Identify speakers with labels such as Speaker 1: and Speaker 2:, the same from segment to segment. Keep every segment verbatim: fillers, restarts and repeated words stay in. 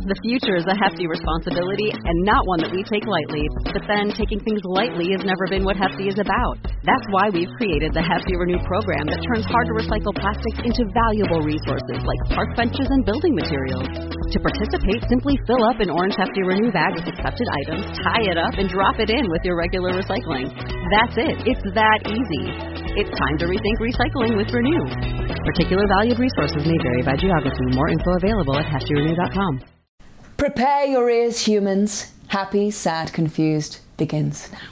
Speaker 1: The future is a hefty responsibility and not one that we take lightly. But then, taking things lightly has never been what Hefty is about. That's why we've created the Hefty Renew program that turns hard-to-recycle plastics into valuable resources like park benches and building materials. To participate, simply fill up an orange Hefty Renew bag with accepted items, tie it up, and drop it in with your regular recycling. That's it. It's that easy. It's time to rethink recycling with Renew. Particular valued resources may vary by geography. More info available at hefty renew dot com.
Speaker 2: Prepare your ears, humans. Happy, Sad, Confused begins now.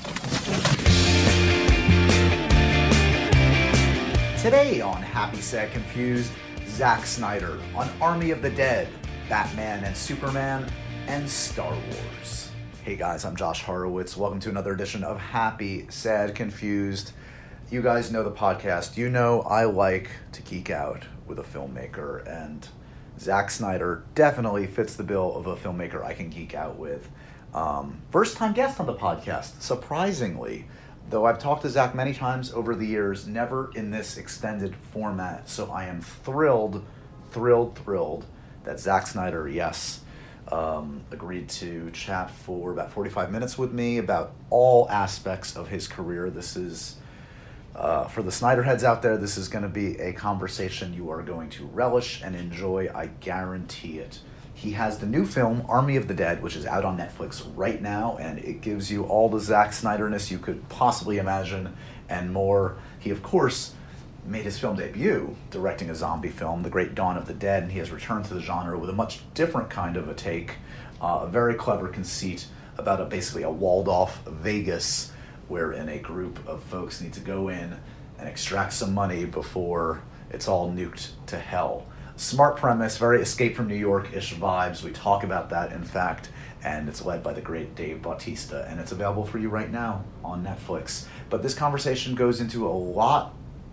Speaker 3: Today on Happy, Sad, Confused, Zack Snyder on Army of the Dead, Batman and Superman, and Star Wars. Hey guys, I'm Josh Horowitz. Welcome to another edition of Happy, Sad, Confused. You guys know the podcast. You know I like to geek out with a filmmaker, and Zack Snyder definitely fits the bill of a filmmaker I can geek out with. Um, first time guest on the podcast, surprisingly. Though I've talked to Zack many times over the years, never in this extended format. So I am thrilled, thrilled, thrilled that Zack Snyder, yes, um, agreed to chat for about forty-five minutes with me about all aspects of his career. This is, uh, for the Snyderheads out there, this is going to be a conversation you are going to relish and enjoy. I guarantee it. He has the new film, Army of the Dead, which is out on Netflix right now, and it gives you all the Zack Snyder-ness you could possibly imagine and more. He, of course, made his film debut directing a zombie film, The Great Dawn of the Dead, and he has returned to the genre with a much different kind of a take, uh, a very clever conceit about a, basically a walled-off Vegas wherein a group of folks need to go in and extract some money before it's all nuked to hell. Smart premise, very Escape from New York-ish vibes. We talk about that, in fact, and it's led by the great Dave Bautista, and it's available for you right now on Netflix. But this conversation goes into a lot,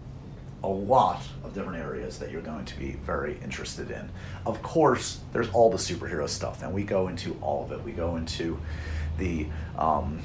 Speaker 3: a lot of different areas that you're going to be very interested in. Of course, there's all the superhero stuff, and we go into all of it. We go into the um,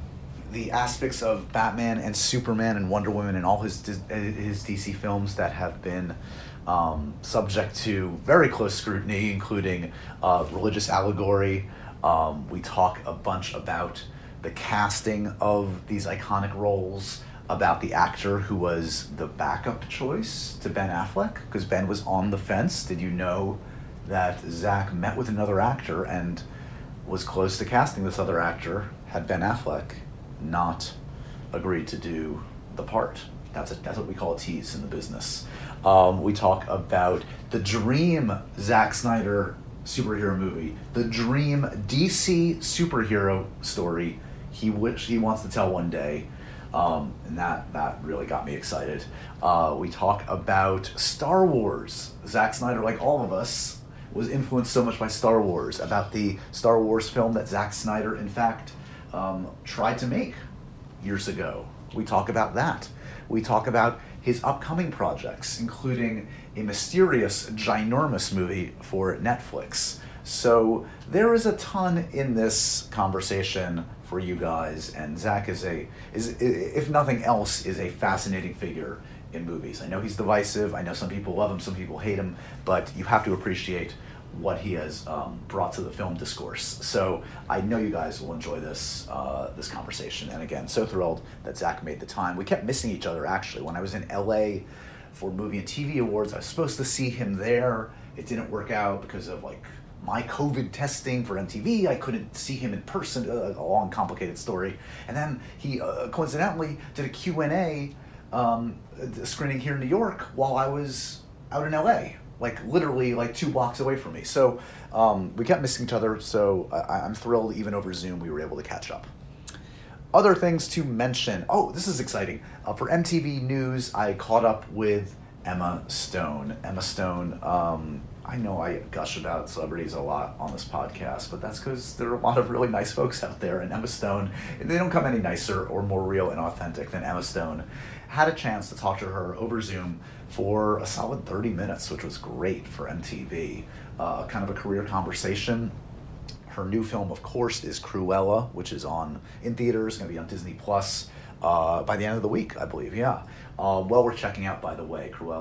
Speaker 3: the aspects of Batman and Superman and Wonder Woman and all his his D C films that have been Um, subject to very close scrutiny, including uh, religious allegory. Um, we talk a bunch about the casting of these iconic roles, about the actor who was the backup choice to Ben Affleck, because Ben was on the fence. Did you know that Zack met with another actor and was close to casting this other actor had Ben Affleck not agreed to do the part? That's a, that's what we call a tease in the business. Um, we talk about the dream Zack Snyder superhero movie, the dream D C superhero story he wish he wants to tell one day, um, and that that really got me excited. Uh, we talk about Star Wars. Zack Snyder, like all of us, was influenced so much by Star Wars. About the Star Wars film that Zack Snyder, in fact, um, tried to make years ago. We talk about that. We talk about his upcoming projects, including a mysterious, ginormous movie for Netflix. So there is a ton in this conversation for you guys, and Zack is a, is if nothing else, is a fascinating figure in movies. I know he's divisive. I know some people love him, some people hate him, but you have to appreciate what he has um, brought to the film discourse. So I know you guys will enjoy this uh, this conversation. And again, so thrilled that Zack made the time. We kept missing each other, actually. When I was in L A for Movie and T V Awards, I was supposed to see him there. It didn't work out because of like my COVID testing for M T V. I couldn't see him in person, uh, a long, complicated story. And then he uh, coincidentally did a Q and A um, screening here in New York while I was out in L A. Like literally like two blocks away from me. So um, we kept missing each other, so I- I'm thrilled even over Zoom we were able to catch up. Other things to mention. Oh, this is exciting. Uh, for M T V News, I caught up with Emma Stone. Emma Stone, um, I know I gush about celebrities a lot on this podcast, but that's because there are a lot of really nice folks out there, and Emma Stone, they don't come any nicer or more real and authentic than Emma Stone. Had a chance to talk to her over Zoom for a solid thirty minutes, which was great for M T V. Uh, kind of a career conversation. Her new film, of course, is Cruella, which is on in theaters, going to be on Disney Plus uh, by the end of the week, I believe, yeah. Uh, well worth checking out, by the way. Cruella,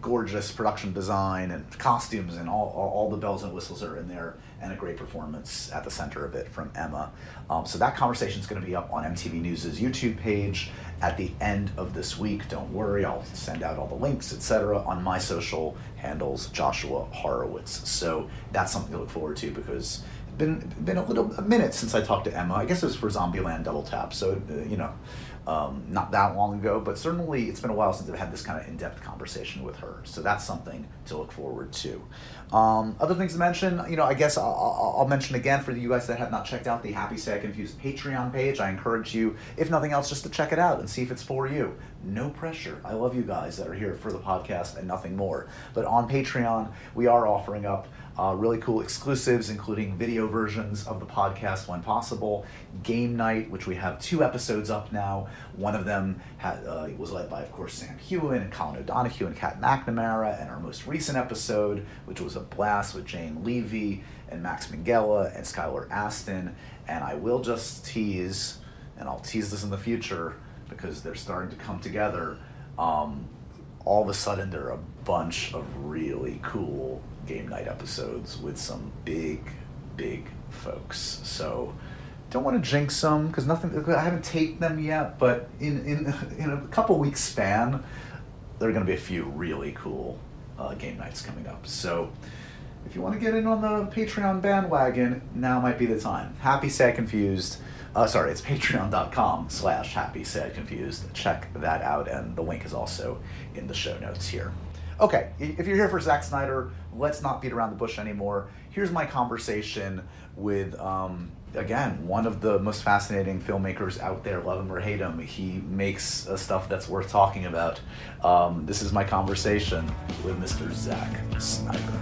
Speaker 3: gorgeous production design and costumes and all, all, all the bells and whistles are in there, and a great performance at the center of it from Emma. Um, so that conversation is going to be up on M T V News' YouTube page at the end of this week. Don't worry, I'll send out all the links, et cetera, on my social handles, Joshua Horowitz. So that's something to look forward to, because it's been been a little a minute since I talked to Emma. I guess it was for Zombieland Double Tap, so uh, you know. Um, not that long ago, but certainly it's been a while since I've had this kind of in-depth conversation with her. So that's something to look forward to. Um, other things to mention, you know, I guess I'll, I'll, I'll mention again for you guys that have not checked out the Happy Sad Confused Patreon page. I encourage you, if nothing else, just to check it out and see if it's for you. No pressure. I love you guys that are here for the podcast and nothing more. But on Patreon, we are offering up Uh, really cool exclusives, including video versions of the podcast when possible. Game Night, which we have two episodes up now. One of them had, uh, was led by, of course, Sam Heughan and Colin O'Donoghue and Kat McNamara. And our most recent episode, which was a blast with Jane Levy and Max Minghella and Skylar Aston. And I will just tease, and I'll tease this in the future because they're starting to come together. Um, all of a sudden, there are a bunch of really cool Game Night episodes with some big, big folks. So don't want to jinx them because nothing. I haven't taped them yet, but in in in a couple weeks span, there are going to be a few really cool uh, game nights coming up. So if you want to get in on the Patreon bandwagon, now might be the time. Happy Sad Confused. Uh, sorry, it's patreon.com slash happy sad confused. Check that out, and the link is also in the show notes here. Okay, if you're here for Zack Snyder, let's not beat around the bush anymore. Here's my conversation with, um, again, one of the most fascinating filmmakers out there, love him or hate him. He makes uh, stuff that's worth talking about. Um, this is my conversation with Mister Zack Snyder.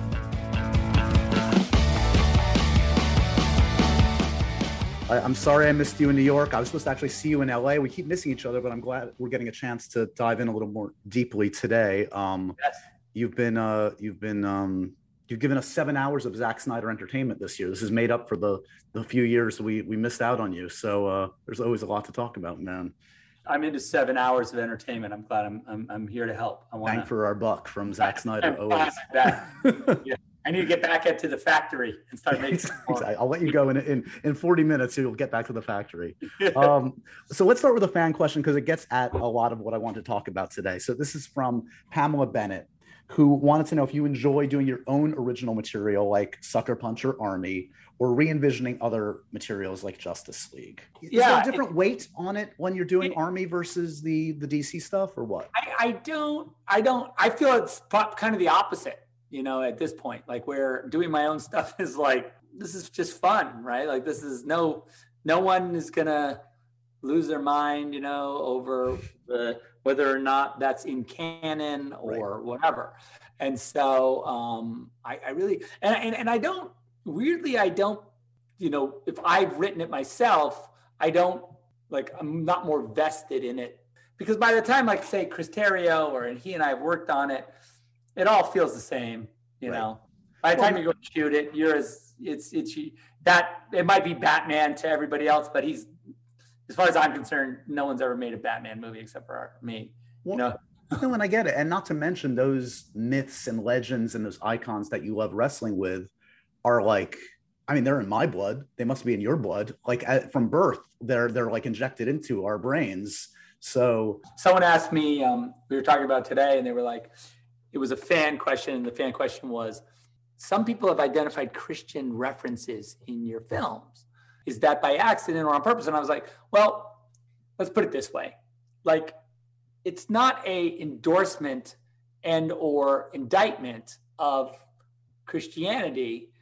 Speaker 3: I'm sorry I missed you in New York. I was supposed to actually see you in L A. We keep missing each other, but I'm glad we're getting a chance to dive in a little more deeply today. Um, yes. You've been, uh, you've been, um, you've given us seven hours of Zack Snyder entertainment this year. This is made up for the the few years we we missed out on you. So uh, there's always a lot to talk about, man.
Speaker 4: I'm into seven hours of entertainment. I'm glad I'm I'm, I'm here to help. I want
Speaker 3: Bang for our buck from Zack Snyder. Always.
Speaker 4: Yeah. I need to get back into the factory and start making
Speaker 3: exactly. I'll let you go in, in, in forty minutes. You'll get back to the factory. Um, so let's start with a fan question because it gets at a lot of what I want to talk about today. So this is from Pamela Bennett, who wanted to know if you enjoy doing your own original material like Sucker Punch or Army, or re-envisioning other materials like Justice League. Is
Speaker 4: yeah,
Speaker 3: there a different
Speaker 4: it,
Speaker 3: weight on it when you're doing
Speaker 4: it,
Speaker 3: Army versus the, the D C stuff, or what?
Speaker 4: I, I don't, I don't, I feel it's kind of the opposite. You know, at this point, like where doing my own stuff is like, this is just fun, right? Like this is no, no one is gonna lose their mind, you know, over the, whether or not that's in canon or right. whatever. And so um, I, I really, and, and, and I don't, weirdly, I don't, you know, if I've written it myself, I don't, like, I'm not more vested in it because by the time, like say Chris Terrio or and he and I have worked on it, it all feels the same, you right. know. By the time well, you go shoot it, you're as it's it's that it might be Batman to everybody else, but he's, as far as I'm concerned, no one's ever made a Batman movie except for me.
Speaker 3: Well,
Speaker 4: you know?
Speaker 3: No, and I get it, and not to mention those myths and legends and those icons that you love wrestling with are like, I mean, they're in my blood. They must be in your blood. Like at, from birth, they're they're like injected into our brains. So
Speaker 4: someone asked me, um, we were talking about today, and they were like. It was a fan question, and the fan question was, some people have identified Christian references in your films. Is that by accident or on purpose? And I was like, well, let's put it this way. Like, it's not a endorsement and or indictment of Christianity.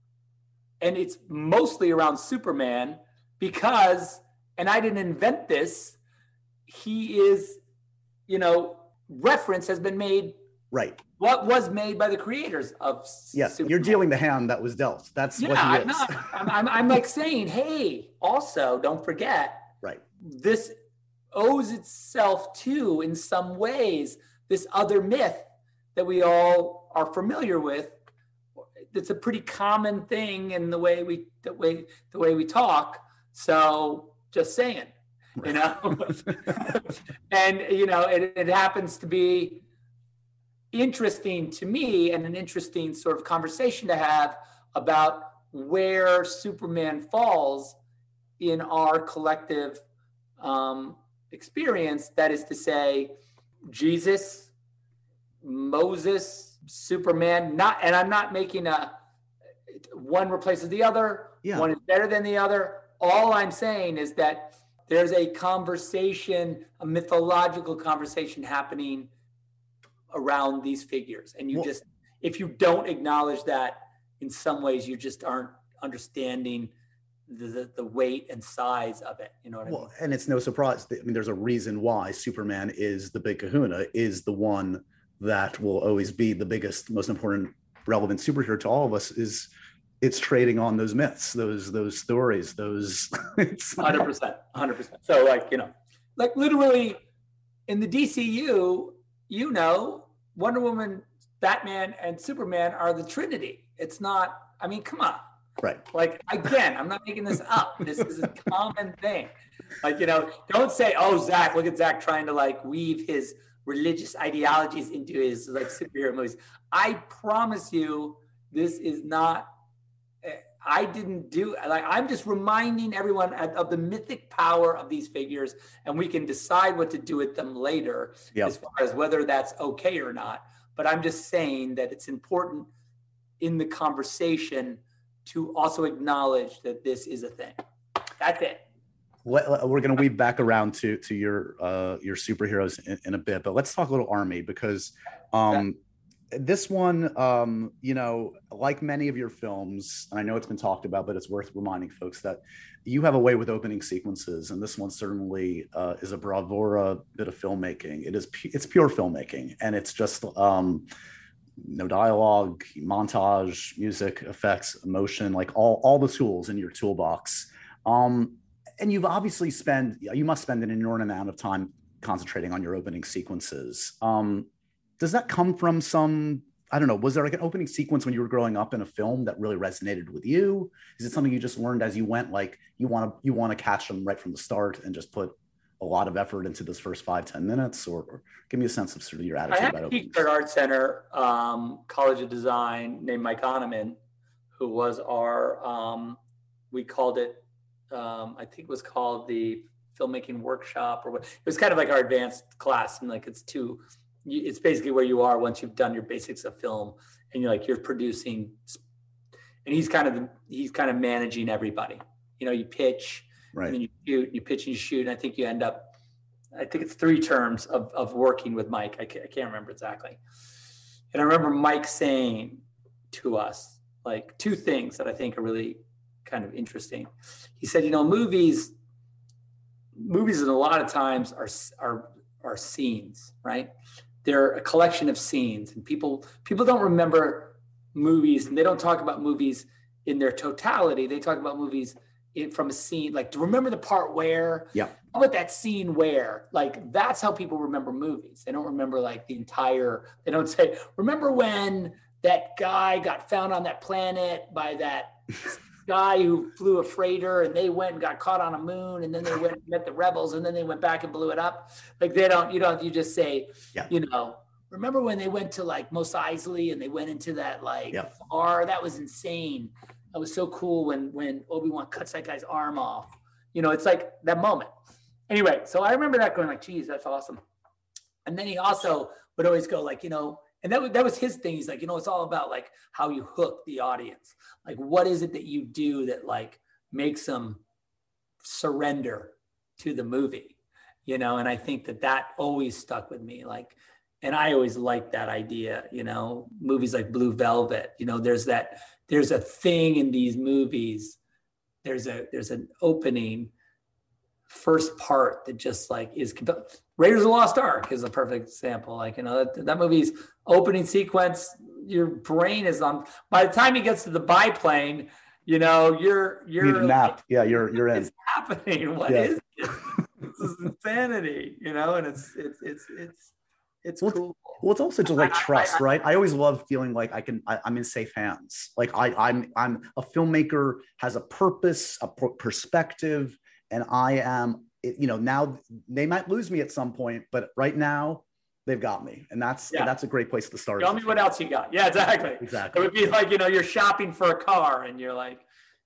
Speaker 4: And it's mostly around Superman because, and I didn't invent this, he is, you know, reference has been made.
Speaker 3: Right.
Speaker 4: What was made by the creators of
Speaker 3: yes,
Speaker 4: Superman.
Speaker 3: You're dealing the hand that was dealt. That's
Speaker 4: yeah,
Speaker 3: what he is.
Speaker 4: I'm, not, I'm, I'm, I'm like saying, hey, also don't forget,
Speaker 3: right?
Speaker 4: This owes itself to, in some ways, this other myth that we all are familiar with. It's a pretty common thing in the way we the way the way we talk. So just saying, right. you know, and you know, it, it happens to be. interesting to me and an interesting sort of conversation to have about where Superman falls in our collective um, experience. That is to say, Jesus, Moses, Superman, not, and I'm not making a, one replaces the other, yeah. One is better than the other. All I'm saying is that there's a conversation, a mythological conversation happening around these figures. And you well, just, if you don't acknowledge that, in some ways, you just aren't understanding the, the, the weight and size of it. You know what I well, mean?
Speaker 5: And it's no surprise. I mean, there's a reason why Superman is the big kahuna, is the one that will always be the biggest, most important, relevant superhero to all of us. Is it's trading on those myths, those those stories, those.
Speaker 4: one hundred percent, one hundred percent. So like, you know, like literally in the D C U, you know, Wonder Woman, Batman, and Superman are the Trinity. It's not, I mean, come on.
Speaker 5: Right.
Speaker 4: Like, again, I'm not making this up. This is a common thing. Like, you know, don't say, oh, Zach, look at Zach trying to like weave his religious ideologies into his like superhero movies. I promise you, this is not, I didn't do, like, I'm just reminding everyone of the mythic power of these figures, and we can decide what to do with them later, yep. as far as whether that's okay or not. But I'm just saying that it's important in the conversation to also acknowledge that this is a thing. That's it.
Speaker 5: We're going to weave back around to to your uh, your superheroes in, in a bit, but let's talk a little Army, because um, yeah. this one, um, you know, like many of your films, and I know it's been talked about, but it's worth reminding folks that you have a way with opening sequences, and this one certainly uh, is a bravura bit of filmmaking. It is pu- it's pure filmmaking, and it's just um, no dialogue, montage, music, effects, emotion, like all all the tools in your toolbox. Um, And you've obviously spent, you must spend an inordinate amount of time concentrating on your opening sequences. Um, does that come from some, I don't know, was there like an opening sequence when you were growing up in a film that really resonated with you? Is it something you just learned as you went, like you want to you want to catch them right from the start and just put a lot of effort into those first five, ten minutes? Or, or give me a sense of sort of your attitude about openings.
Speaker 4: I had a teacher at Art Center, um, College of Design, named Mike Oneman, who was our, um, we called it, Um, I think it was called the filmmaking workshop, or what. It was kind of like our advanced class, and like it's two. It's basically where you are once you've done your basics of film, and you're like you're producing. And he's kind of he's kind of managing everybody. You know, you pitch,
Speaker 5: right.
Speaker 4: and then you shoot, you pitch and you shoot, and I think you end up. I think it's three terms of of working with Mike. I can't, I can't remember exactly. And I remember Mike saying to us like two things that I think are really kind of interesting. He said, you know, movies, movies a lot of times are, are, are scenes, right? They're a collection of scenes, and people, people don't remember movies, and they don't talk about movies in their totality. They talk about movies in, from a scene, like, to remember the part where,
Speaker 5: yeah.
Speaker 4: How about that scene where, like, that's how people remember movies. They don't remember like the entire, they don't say, remember when that guy got found on that planet by that guy who flew a freighter, and they went and got caught on a moon, and then they went and met the rebels, and then they went back and blew it up. Like, they don't, you don't, you just say,
Speaker 5: yeah.
Speaker 4: you know, remember when they went to like Mos Eisley and they went into that like
Speaker 5: yeah.
Speaker 4: bar? That was insane. That was so cool when, when Obi-Wan cuts that guy's arm off. You know, it's like that moment. Anyway, so I remember that going like, geez, that's awesome. And then he also would always go like, you know, and that was, that was his thing. He's like, you know, it's all about like how you hook the audience. Like, what is it that you do that like makes them surrender to the movie, you know? And I think that that always stuck with me. Like, and I always liked that idea, you know, movies like Blue Velvet, you know, there's that, there's a thing in these movies. There's a, there's an opening first part that just like is Raiders of the Lost Ark is a perfect example. Like, you know, that, that movie's opening sequence, your brain is on, by the time he gets to the biplane, you know, you're, you're
Speaker 5: you need a nap. Yeah. You're, you're in.
Speaker 4: It's happening. What
Speaker 5: yeah.
Speaker 4: is it? This is insanity, you know? And it's, it's, it's, it's, it's
Speaker 5: well,
Speaker 4: cool.
Speaker 5: Well, it's also just like
Speaker 4: I,
Speaker 5: trust,
Speaker 4: I, I,
Speaker 5: right? I always love feeling like I can, I, I'm in safe hands. Like I, I'm, I'm a filmmaker, has a purpose, a per- perspective, and I am, you know, now they might lose me at some point, but right now they've got me. And that's
Speaker 4: Yeah.
Speaker 5: that's a great place to start.
Speaker 4: Tell me what else you got. Yeah, exactly.
Speaker 5: Exactly.
Speaker 4: It would be like, you know, you're shopping for a car and you're like,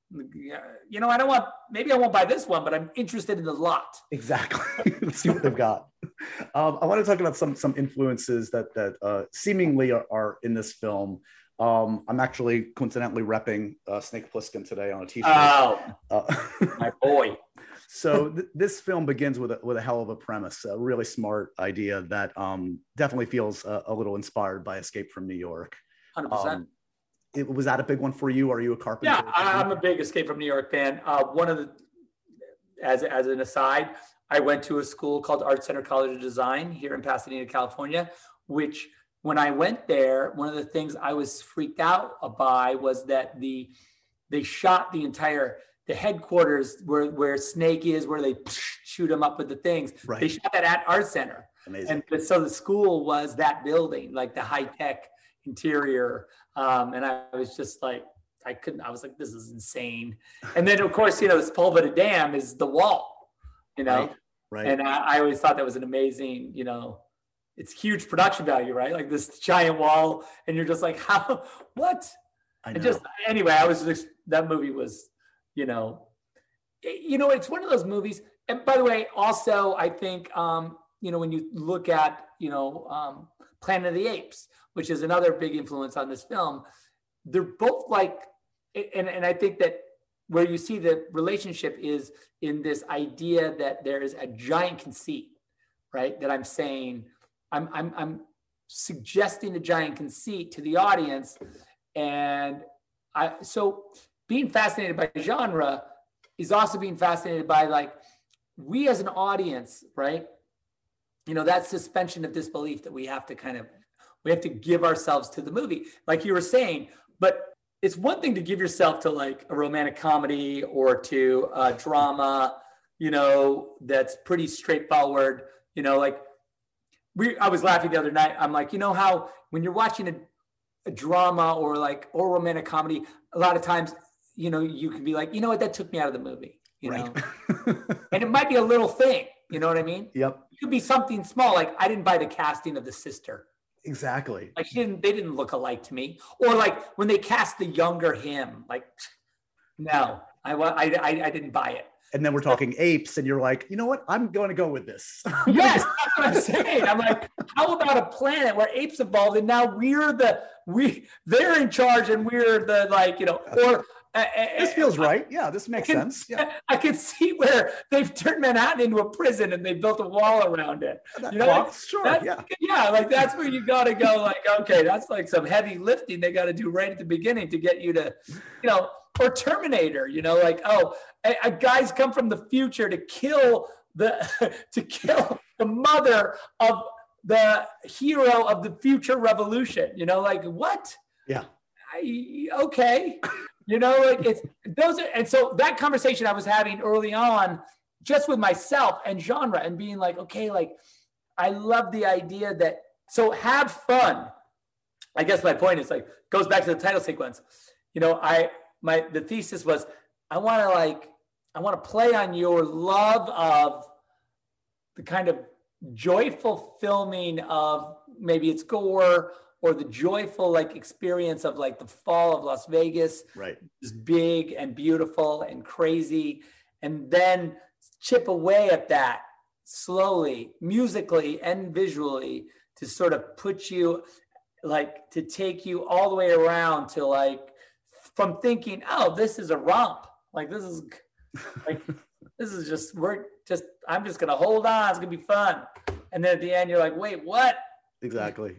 Speaker 4: you know, I don't want, maybe I won't buy this one, but I'm interested in the lot.
Speaker 5: Exactly. Let's see what they've got. Um, I want to talk about some some influences that that uh, seemingly are, are in this film. Um, I'm actually coincidentally repping uh, Snake Plissken today on a t-shirt.
Speaker 4: Oh,
Speaker 5: uh,
Speaker 4: my boy.
Speaker 5: So th- this film begins with a, with a hell of a premise, a really smart idea that um, definitely feels a, a little inspired by Escape from New York.
Speaker 4: one hundred percent.
Speaker 5: Um, it, was that a big one for you? Are you a Carpenter?
Speaker 4: Yeah, I, I'm a big Escape from New York fan. Uh, one of the, as, as an aside, I went to a school called Art Center College of Design here in Pasadena, California, which when I went there, one of the things I was freaked out by was that the they shot the entire, the headquarters where, where Snake is, where they shoot him up with the things.
Speaker 5: Right.
Speaker 4: They shot that at Art Center.
Speaker 5: Amazing.
Speaker 4: And so the school was that building, like the high-tech interior. Um, and I was just like, I couldn't, I was like, this is insane. And then of course, you know, Sepulveda Dam is the wall, you know?
Speaker 5: Right. Right.
Speaker 4: And I, I always thought that was an amazing, you know, it's huge production value, right? Like this giant wall, and you're just like, how, what?
Speaker 5: I know.
Speaker 4: And just, anyway, I was just, that movie was, you know, it, you know, it's one of those movies. And by the way, also, I think, um, you know, when you look at, you know, um, Planet of the Apes, which is another big influence on this film, they're both like, and, and I think that where you see the relationship is in this idea that there is a giant conceit, right? That I'm saying, I'm, I'm, I'm suggesting a giant conceit to the audience. And I, so being fascinated by genre is also being fascinated by, like, we as an audience, right? You know, that suspension of disbelief that we have to kind of, we have to give ourselves to the movie, like you were saying. But it's one thing to give yourself to like a romantic comedy or to a drama, you know, that's pretty straightforward, you know, like we, I was laughing the other night. I'm like, you know how when you're watching a, a drama or like, or romantic comedy, a lot of times, you know, you can be like, you know what, that took me out of the movie, you
Speaker 5: right.
Speaker 4: know, and it might be a little thing, you know what I mean?
Speaker 5: Yep.
Speaker 4: It could be something small. Like I didn't buy the casting of the sister.
Speaker 5: Exactly.
Speaker 4: Like she didn't, they didn't look alike to me. Or like when they cast the younger him, like, no, I, I, I, I didn't buy it.
Speaker 5: And then we're talking apes, and you're like, you know what? I'm going to go with this.
Speaker 4: Yes, that's what I'm saying. I'm like, how about a planet where apes evolved, and now we're the we they're in charge, and we're the like, you know, or uh,
Speaker 5: this feels right. Yeah, this makes
Speaker 4: I can,
Speaker 5: sense. Yeah,
Speaker 4: I can see where they've turned Manhattan into a prison and they built a wall around it.
Speaker 5: that
Speaker 4: You know,
Speaker 5: talks, sure.
Speaker 4: That's,
Speaker 5: Yeah,
Speaker 4: yeah, like that's where you got to go. Like, okay, that's like some heavy lifting they got to do right at the beginning to get you to, you know, or Terminator. You know, like oh, a, a guys come from the future to kill the to kill the mother of the hero of the future revolution. You know, like what?
Speaker 5: yeah.
Speaker 4: I, okay. You know, like it's those are, and so that conversation I was having early on, just with myself and genre, and being like, okay, like I love the idea that so have fun. I guess my point is like goes back to the title sequence. You know, I my the thesis was I want to like I want to play on your love of the kind of joyful filming of maybe it's gore or the joyful like experience of like the fall of Las Vegas,
Speaker 5: Right.
Speaker 4: is big and beautiful and crazy, and then chip away at that slowly, musically and visually, to sort of put you like to take you all the way around to like from thinking, oh, this is a romp, like this is like this is just we're just I'm just gonna hold on, it's gonna be fun, and then at the end you're like, wait, what?
Speaker 5: Exactly.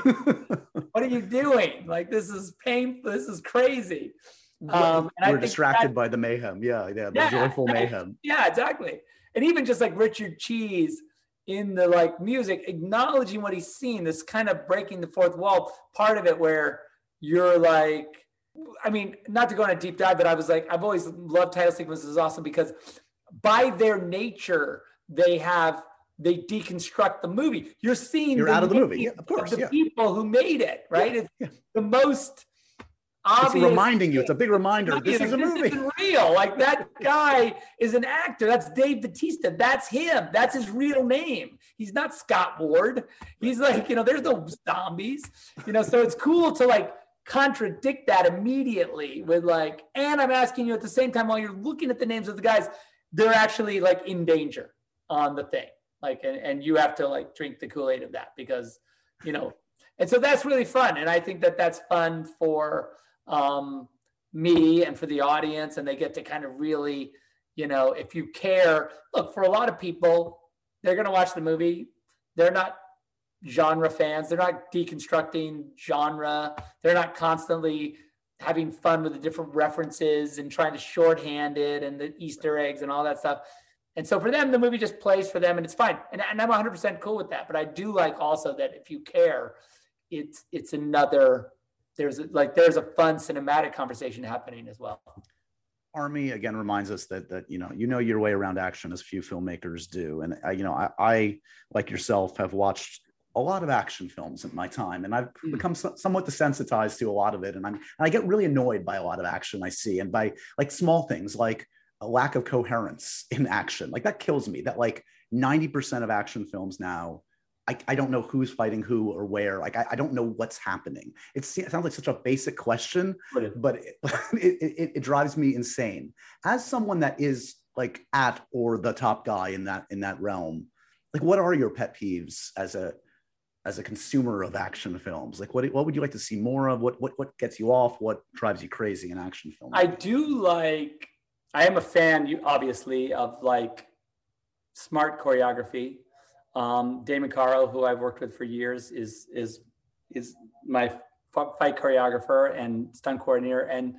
Speaker 4: What are you doing? Like this is painful. This is crazy. Um, and I
Speaker 5: We're
Speaker 4: think
Speaker 5: distracted
Speaker 4: that,
Speaker 5: by the mayhem. Yeah, yeah, the
Speaker 4: yeah,
Speaker 5: joyful mayhem.
Speaker 4: Yeah, exactly. And even just like Richard Cheese in the like music, acknowledging what he's seen, this kind of breaking the fourth wall part of it, where you're like, I mean, not to go on a deep dive, but I was like, I've always loved title sequences awesome because by their nature, they have. They deconstruct the movie. You're seeing
Speaker 5: You're out of the movie. Yeah, of course.
Speaker 4: the
Speaker 5: Yeah.
Speaker 4: people who made it, right? It's
Speaker 5: Yeah.
Speaker 4: the most obvious.
Speaker 5: It's reminding you. It's a big reminder. This is a movie.
Speaker 4: This isn't real. Like, that guy is an actor. That's Dave Bautista. That's him. That's his real name. He's not Scott Ward. He's like, you know, there's no zombies. You know, so it's cool to like contradict that immediately with like, and I'm asking you at the same time while you're looking at the names of the guys, they're actually like in danger on the thing. Like, and, and you have to like drink the Kool-Aid of that because, you know, and so that's really fun. And I think that that's fun for um, me and for the audience. And they get to kind of really, you know, if you care, look, for a lot of people, they're going to watch the movie. They're not genre fans. They're not deconstructing genre. They're not constantly having fun with the different references and trying to shorthand it and the Easter eggs and all that stuff. And so for them, the movie just plays for them and it's fine. And, and I'm one hundred percent cool with that. But I do like also that if you care, it's it's another, there's a, like, there's a fun cinematic conversation happening as well.
Speaker 5: Army again reminds us that that you know you know your way around action as few filmmakers do, and I, you know I, I like yourself have watched a lot of action films in my time, and I've become so, somewhat desensitized to a lot of it, and I'm and I get really annoyed by a lot of action I see, and by like small things like a lack of coherence in action, like that kills me. That like ninety percent of action films now, I, I don't know who's fighting who or where. Like, I, I don't know what's happening. It's, it sounds like such a basic question, but it, it, it, it drives me insane. As someone that is like at or the top guy in that in that realm, like, what are your pet peeves as a as a consumer of action films? Like, what what would you like to see more of? What what what gets you off? What drives you crazy in action films?
Speaker 4: I do like. I am a fan, you obviously, of like smart choreography. Um, Damon Caro, who I've worked with for years, is is is my fight choreographer and stunt coordinator and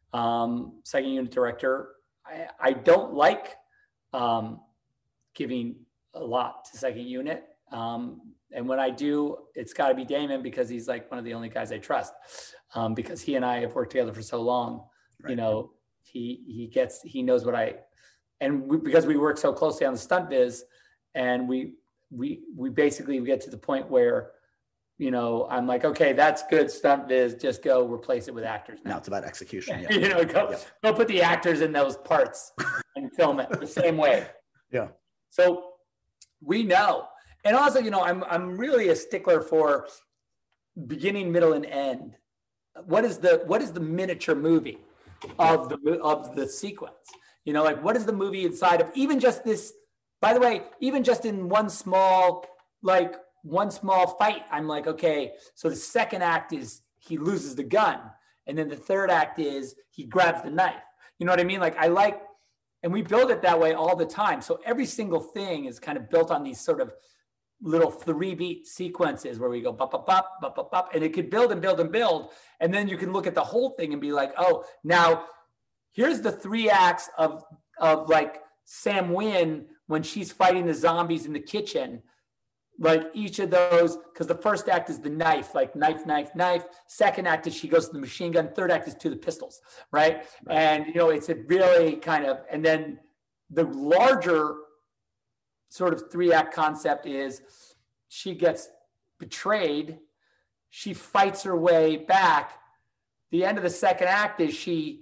Speaker 4: um, second unit director. I, I don't like um, giving a lot to second unit, um, and when I do, it's got to be Damon because he's like one of the only guys I trust. Um, because he and I have worked together for so long, right. you know. He he gets he knows what I, and we, because we work so closely on the stunt biz, and we we we basically get to the point where, you know, I'm like, okay, that's good stunt biz. Just go replace it with actors now.
Speaker 5: Now it's about execution. Yeah.
Speaker 4: you know, go,
Speaker 5: yeah.
Speaker 4: go put the actors in those parts and film it the same way.
Speaker 5: Yeah.
Speaker 4: So we know, and also, you know, I'm I'm really a stickler for beginning, middle, and end. What is the what is the miniature movie of the of the sequence? You know, like, what is the movie inside of even just this? By the way, even just in one small, like one small fight, I'm like, okay, so the second act is he loses the gun, and then the third act is he grabs the knife. You know what I mean? Like, I like, and we build it that way all the time. So every single thing is kind of built on these sort of little three beat sequences where we go bop, bop, bop, bop, bop, bop, and it could build and build and build. And then you can look at the whole thing and be like, oh, now here's the three acts of, of like Sam Nguyen when she's fighting the zombies in the kitchen. Like each of those, because the first act is the knife, like knife, knife, knife. Second act is she goes to the machine gun. Third act is to the pistols, right? right. And, you know, it's a really kind of, and then the larger sort of three act concept is she gets betrayed. She fights her way back. The end of the second act is she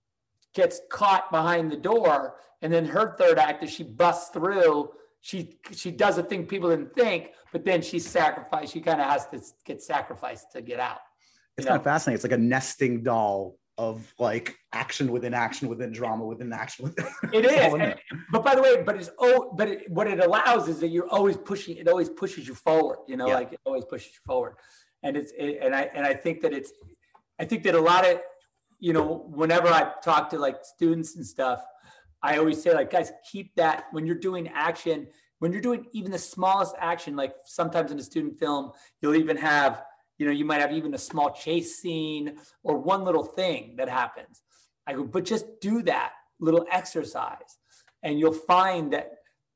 Speaker 4: gets caught behind the door. And then her third act is she busts through. She, she does a thing people didn't think, but then she's sacrificed. She kind of has to get sacrificed to get out.
Speaker 5: It's kind of fascinating. It's like a nesting doll of like action within action within drama within action within
Speaker 4: it is and, but by the way but it's oh but it, what it allows is that you're always pushing it always pushes you forward, you know yeah. like it always pushes you forward. And it's it, and I and I think that it's I think that a lot of, you know, whenever I talk to like students and stuff, I always say, like, guys, keep that when you're doing action, when you're doing even the smallest action, like sometimes in a student film you'll even have, you know, you might have even a small chase scene or one little thing that happens. I go, but just do that little exercise. And you'll find that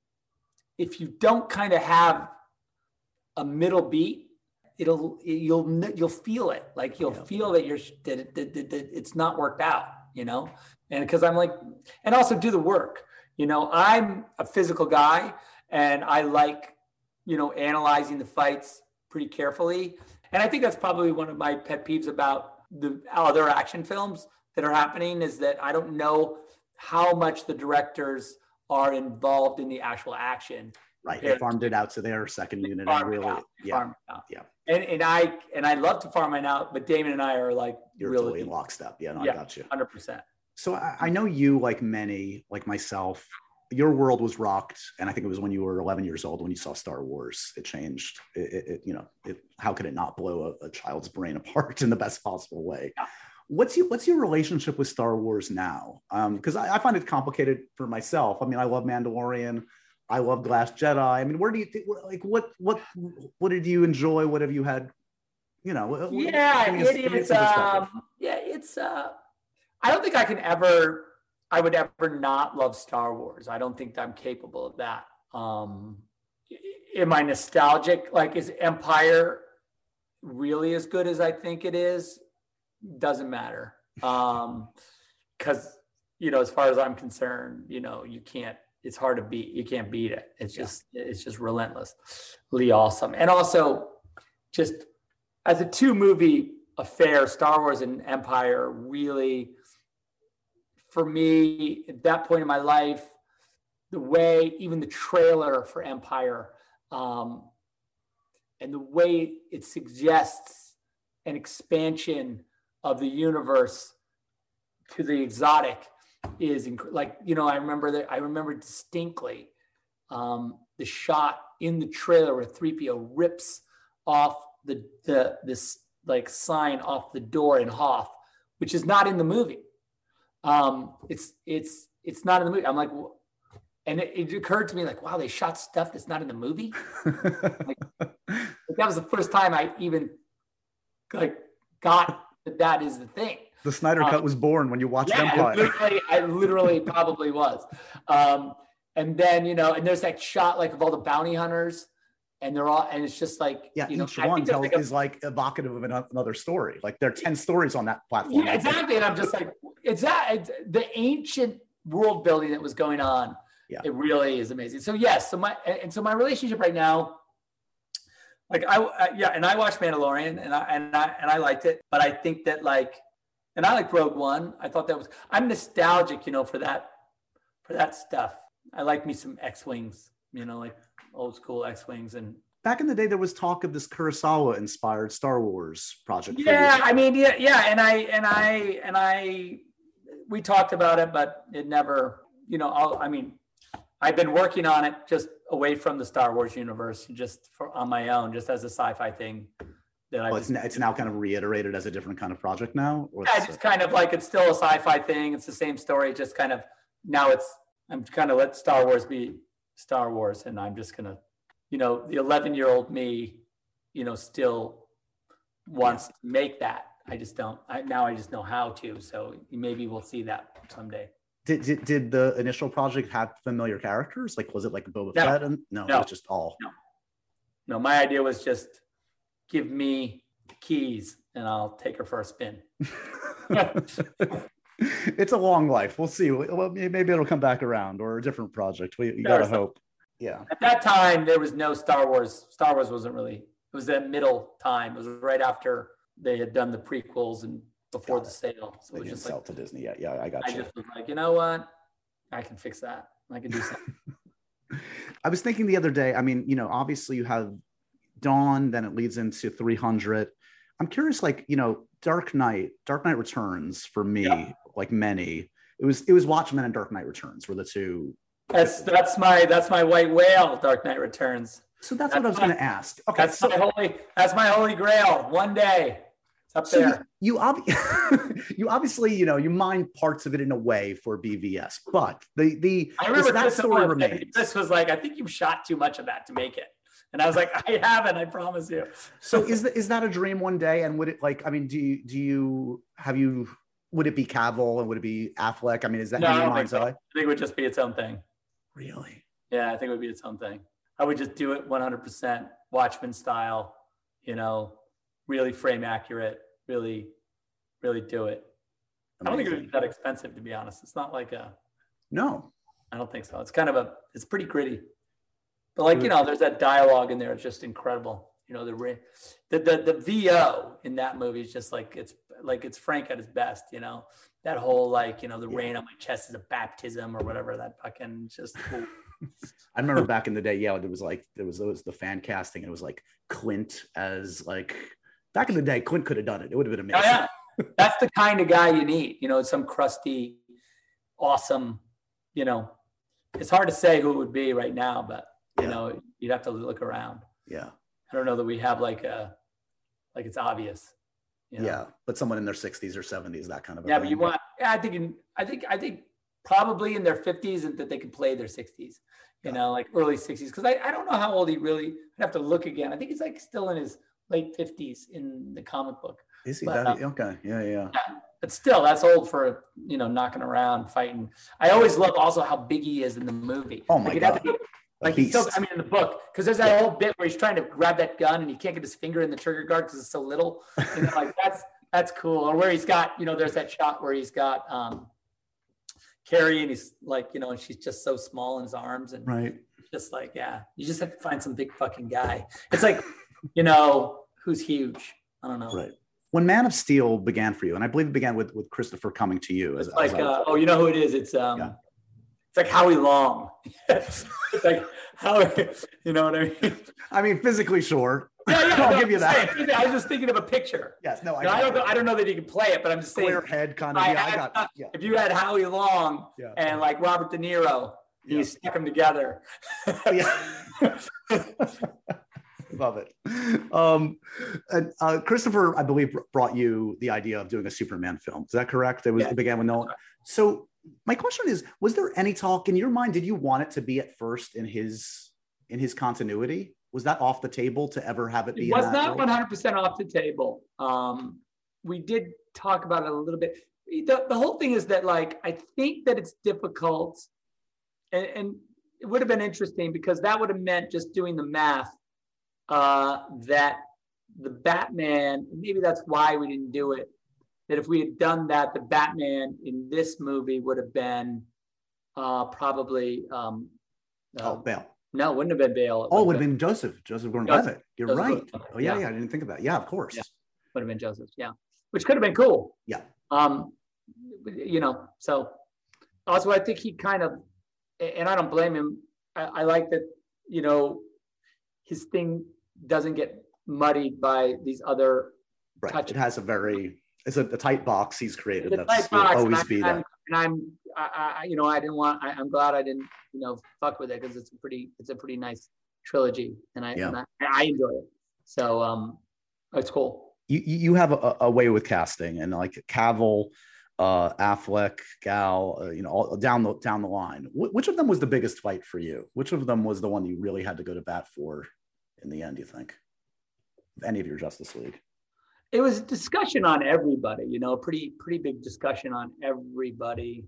Speaker 4: if you don't kind of have a middle beat, it'll, you'll, you'll feel it. Like you'll yeah. feel that you're, that, that, that, that it's not worked out, you know? And because I'm like, and also do the work. You know, I'm a physical guy and I like, you know, analyzing the fights pretty carefully. And I think that's probably one of my pet peeves about the other action films that are happening is that I don't know how much the directors are involved in the actual action.
Speaker 5: Right. They farmed it out to their second unit. And really,
Speaker 4: out,
Speaker 5: yeah.
Speaker 4: Yeah. And, and I, and I love to farm it out, but Damon and I are like,
Speaker 5: you're
Speaker 4: really
Speaker 5: totally in lockstep. Yeah. No,
Speaker 4: yeah,
Speaker 5: I got you.
Speaker 4: one hundred percent.
Speaker 5: So I, I know you, like many, like myself, your world was rocked. And I think it was when you were eleven years old, when you saw Star Wars, it changed. It, it, it you know, it, how could it not blow a, a child's brain apart in the best possible way? Yeah. What's your, what's your relationship with Star Wars now? Um, because I, I find it complicated for myself. I mean, I love Mandalorian. I love Last Jedi. I mean, where do you think, like, what, what, what did you enjoy? What have you had, you know?
Speaker 4: Yeah,
Speaker 5: what,
Speaker 4: it is. Um, yeah, it's, uh, I don't think I can ever, I would ever not love Star Wars. I don't think I'm capable of that. Um, am I nostalgic? Like, is Empire really as good as I think it is? Doesn't matter. Um, cause you know, as far as I'm concerned, you know, you can't, it's hard to beat. You can't beat it. It's just, yeah. it's just relentlessly awesome. And also just as a two movie affair, Star Wars and Empire really, for me at that point in my life, the way, even the trailer for Empire, um, and the way it suggests an expansion of the universe to the exotic is inc- like, you know, I remember that I remember distinctly um, the shot in the trailer where three P O rips off the, the, this like sign off the door in Hoth, which is not in the movie. Um, it's, it's, it's not in the movie. I'm like, well, and it, it occurred to me like, wow, they shot stuff that's not in the movie. like, that was the first time I even like got that that is the thing.
Speaker 5: The Snyder um, Cut was born when you watched
Speaker 4: yeah,
Speaker 5: Empire.
Speaker 4: Literally, I literally probably was. Um, and then, you know, and there's that shot like of all the bounty hunters and they're all, and it's just like,
Speaker 5: yeah,
Speaker 4: you know,
Speaker 5: each one tells, like a, is like evocative of another story. Like there are ten stories on that platform.
Speaker 4: Yeah, exactly. And I'm just like, it's that, it's the ancient world building that was going on.
Speaker 5: Yeah.
Speaker 4: It really is amazing. So yes, so my, and so my relationship right now, like I, I yeah, and I watched Mandalorian and I, and I, and I liked it, but I think that like, and I like Rogue One. I thought that was, I'm nostalgic, you know, for that, for that stuff. I like me some X-Wings, you know, like old school X-Wings. And
Speaker 5: back in the day, there was talk of this Kurosawa inspired Star Wars project.
Speaker 4: Yeah. I mean, yeah, yeah. And I, and I, and I, we talked about it, but it never, you know, I'll, I mean, I've been working on it just away from the Star Wars universe, just for on my own, just as a sci-fi thing. That I
Speaker 5: oh,
Speaker 4: just,
Speaker 5: it's, it's now kind of reiterated as a different kind of project now? Or
Speaker 4: yeah, it's just kind of like, it's still a sci-fi thing. It's the same story, just kind of, now it's, I'm kind of let Star Wars be Star Wars. And I'm just going to, you know, the eleven year old me, you know, still wants to make that. I just don't, I, now I just know how to. So maybe we'll see that someday.
Speaker 5: Did, did did the initial project have familiar characters? Like, was it like Boba
Speaker 4: no.
Speaker 5: Fett? And, no,
Speaker 4: no,
Speaker 5: it was just all.
Speaker 4: No. no, my idea was just give me the keys and I'll take her for a spin.
Speaker 5: It's a long life. We'll see. Well, maybe it'll come back around or a different project. We you gotta hope. Yeah.
Speaker 4: At that time, there was no Star Wars. Star Wars wasn't really. It was that middle time. It was right after they had done the prequels and before the sale. So
Speaker 5: they
Speaker 4: it was
Speaker 5: didn't
Speaker 4: just
Speaker 5: sell
Speaker 4: like,
Speaker 5: to Disney yet. Yeah, I got
Speaker 4: I
Speaker 5: you.
Speaker 4: just was like, you know what? I can fix that. I can do something.
Speaker 5: I was thinking the other day. I mean, you know, obviously you have Dawn, then it leads into three hundred. I'm curious, like, you know, Dark Knight, Dark Knight Returns for me, yeah. like many, it was it was Watchmen and Dark Knight Returns were the two.
Speaker 4: That's that's my that's my white whale, Dark Knight Returns.
Speaker 5: So that's, that's what I was
Speaker 4: my,
Speaker 5: going to ask. Okay,
Speaker 4: that's
Speaker 5: so,
Speaker 4: my holy that's my holy grail. One day, it's up
Speaker 5: so
Speaker 4: there.
Speaker 5: You you, ob- you obviously you know you mine parts of it in a way for B V S, but the the
Speaker 4: I remember
Speaker 5: that story remains.
Speaker 4: This was like, I think you shot too much of that to make it. And I was like, I haven't, I promise you.
Speaker 5: So is that, is that a dream one day? And would it like, I mean, do you, do you, have you, would it be Cavill and would it be Affleck? I mean, is that
Speaker 4: no,
Speaker 5: in your
Speaker 4: I don't
Speaker 5: mind's
Speaker 4: think so.
Speaker 5: eye?
Speaker 4: I think it would just be its own thing.
Speaker 5: Really?
Speaker 4: Yeah, I think it would be its own thing. I would just do it one hundred percent Watchmen style, you know, really frame accurate, really, really do it. Amazing. I don't think it would be that expensive, to be honest. It's not like a.
Speaker 5: No.
Speaker 4: I don't think so. It's kind of a, it's pretty gritty. But like, you know, there's that dialogue in there. It's just incredible. You know, the the the, the V O in that movie is just like, it's like it's Frank at his best, you know, that whole, like, you know, the rain on my chest is a baptism or whatever, that fucking just.
Speaker 5: I remember back in the day, yeah, there was like, there was, there was the fan casting, and it was like Clint as like, back in the day, Clint could have done it. It would have been amazing.
Speaker 4: Oh, yeah. That's the kind of guy you need, you know, some crusty, awesome, you know, it's hard to say who it would be right now, but you yeah. know, you'd have to look around.
Speaker 5: Yeah.
Speaker 4: I don't know that we have like a, like it's obvious. You know?
Speaker 5: Yeah. But someone in their sixties or seventies, that kind of.
Speaker 4: Yeah.
Speaker 5: A
Speaker 4: but
Speaker 5: thing.
Speaker 4: you want, yeah, I think, in, I think, I think probably in their fifties and that they can play their sixties, you yeah. know, like early sixties. Cause I, I don't know how old he really, I'd have to look again. I think he's like still in his late fifties in the comic book.
Speaker 5: Is he
Speaker 4: but,
Speaker 5: that?
Speaker 4: um,
Speaker 5: okay. Yeah, yeah.
Speaker 4: Yeah. But still, that's old for, you know, knocking around, fighting. I always love also how big he is in the movie.
Speaker 5: Oh my
Speaker 4: like,
Speaker 5: God.
Speaker 4: Be, like he's so, I mean, in the book, because there's that yeah. whole bit where he's trying to grab that gun and he can't get his finger in the trigger guard because it's so little. You know, like that's, that's cool. Or where he's got, you know, there's that shot where he's got um, Carrie and he's like, you know, and she's just so small in his arms. And
Speaker 5: right.
Speaker 4: just like, yeah, you just have to find some big fucking guy. It's like, you know, who's huge. I don't know.
Speaker 5: Right. When Man of Steel began for you, and I believe it began with, with Christopher coming to you. As,
Speaker 4: it's like,
Speaker 5: as
Speaker 4: uh, oh, you know who it is? It's um, yeah. it's like Howie Long. It's like Howie, you know what I mean?
Speaker 5: I mean, physically, sure.
Speaker 4: Yeah, yeah.
Speaker 5: I'll
Speaker 4: no,
Speaker 5: give you that.
Speaker 4: Saying, I was just thinking of a picture.
Speaker 5: Yes, no, I,
Speaker 4: no, I don't know. I don't know that he can play it, but I'm just saying.
Speaker 5: Clear head kind of. I yeah,
Speaker 4: had,
Speaker 5: I got. Yeah.
Speaker 4: If you had Howie Long yeah. and like Robert De Niro, yeah. you stuck them together.
Speaker 5: Yeah. Love it. Um, and, uh, Christopher, I believe, brought you the idea of doing a Superman film. Is that correct? It was
Speaker 4: yeah.
Speaker 5: it began with Nolan. So my question is, was there any talk in your mind? Did you want it to be at first in his in his continuity? Was that off the table to ever have it be?
Speaker 4: It was not one hundred percent off the table. Um, we did talk about it a little bit. The, the whole thing is that, like, I think that it's difficult, and, and it would have been interesting because that would have meant just doing the math. Uh, that the Batman, maybe that's why we didn't do it, that if we had done that, the Batman in this movie would have been uh, probably... Um, uh,
Speaker 5: oh, Bale.
Speaker 4: No, it wouldn't have been Bale.
Speaker 5: Oh, it would have been Joseph. Joseph Gordon-Levitt. You're
Speaker 4: Joseph
Speaker 5: right.
Speaker 4: Gordon-Levitt.
Speaker 5: Oh, yeah,
Speaker 4: yeah,
Speaker 5: yeah. I didn't think of that. Yeah, of course.
Speaker 4: Yeah. Would have been Joseph, yeah. Which could have been cool.
Speaker 5: Yeah.
Speaker 4: Um, you know, so also I think he kind of, and I don't blame him, I, I like that, you know, his thing doesn't get muddied by these other
Speaker 5: right.
Speaker 4: touches.
Speaker 5: It has a very, it's a, a tight box he's created.
Speaker 4: It's
Speaker 5: That's
Speaker 4: box,
Speaker 5: will always
Speaker 4: and
Speaker 5: be
Speaker 4: I'm,
Speaker 5: that.
Speaker 4: And I'm, I, I, you know, I didn't want, I, I'm glad I didn't, you know, fuck with it because it's a pretty, it's a pretty nice trilogy, and I,
Speaker 5: yeah.
Speaker 4: and I, I enjoy it. So um, it's cool.
Speaker 5: You you have a, a way with casting, and like Cavill, uh, Affleck, Gal, uh, you know, all, down the down the line. Wh- which of them was the biggest fight for you? Which of them was the one you really had to go to bat for in the end? Do you think? Any of your Justice League?
Speaker 4: It was a discussion on everybody, you know, pretty pretty big discussion on everybody.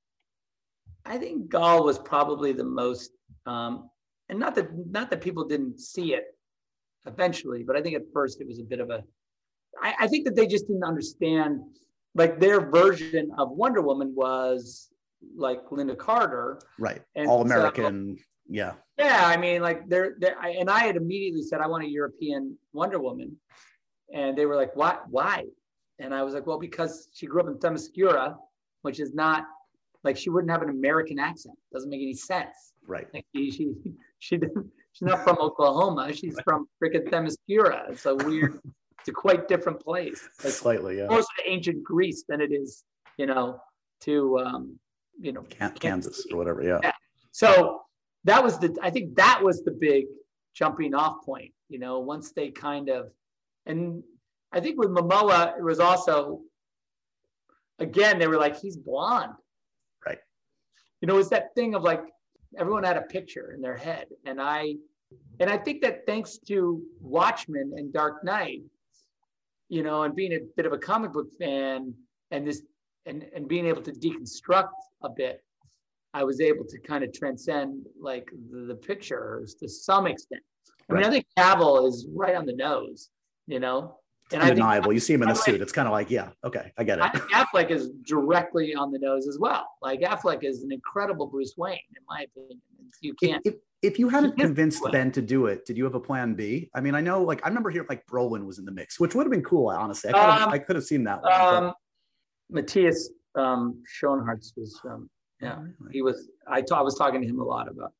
Speaker 4: I think Gal was probably the most, um, and not that not that people didn't see it eventually, but I think at first it was a bit of a. I, I think that they just didn't understand, like their version of Wonder Woman was like Linda Carter,
Speaker 5: right?
Speaker 4: And
Speaker 5: all American, so, yeah.
Speaker 4: Yeah, I mean, like they're, they're I, and I had immediately said I want a European Wonder Woman, and they were like, "Why? Why?" And I was like, "Well, because she grew up in Themyscira, which is not like she wouldn't have an American accent. Doesn't make any sense."
Speaker 5: Right.
Speaker 4: Like she she she didn't. She's not from Oklahoma. She's from freaking Themyscira. It's a weird. It's a quite different place. Like,
Speaker 5: slightly, yeah.
Speaker 4: Closer to ancient Greece than it is, you know, to um, you know,
Speaker 5: Kansas, Kansas or whatever. Yeah.
Speaker 4: yeah. So. That was the, I think that was the big jumping off point, you know, once they kind of, and I think with Momoa, it was also, again, they were like, he's blonde.
Speaker 5: Right.
Speaker 4: You know, it's that thing of like, everyone had a picture in their head. And I, and I think that thanks to Watchmen and Dark Knight, you know, and being a bit of a comic book fan and this, and, and being able to deconstruct a bit, I was able to kind of transcend like the, the pictures to some extent. I mean, right. I think Cavill is right on the nose, you know?
Speaker 5: And undeniable. I think, you see him in the suit. It's kind of like, yeah, okay, I get it.
Speaker 4: I think Affleck is directly on the nose as well. Like Affleck is an incredible Bruce Wayne, in my opinion. you can't.
Speaker 5: If, if, if you hadn't
Speaker 4: can't
Speaker 5: convinced
Speaker 4: do it.
Speaker 5: Ben to do it, did you have a plan B? I mean, I know, like, I remember hearing like Brolin was in the mix, which would have been cool. Honestly, I could have,
Speaker 4: Um,
Speaker 5: I could have seen that one. but-
Speaker 4: Um, Matthias um, Schoenhartz was, um, yeah,
Speaker 5: Oh, really?
Speaker 4: he was. I, ta- I was talking to him a lot about.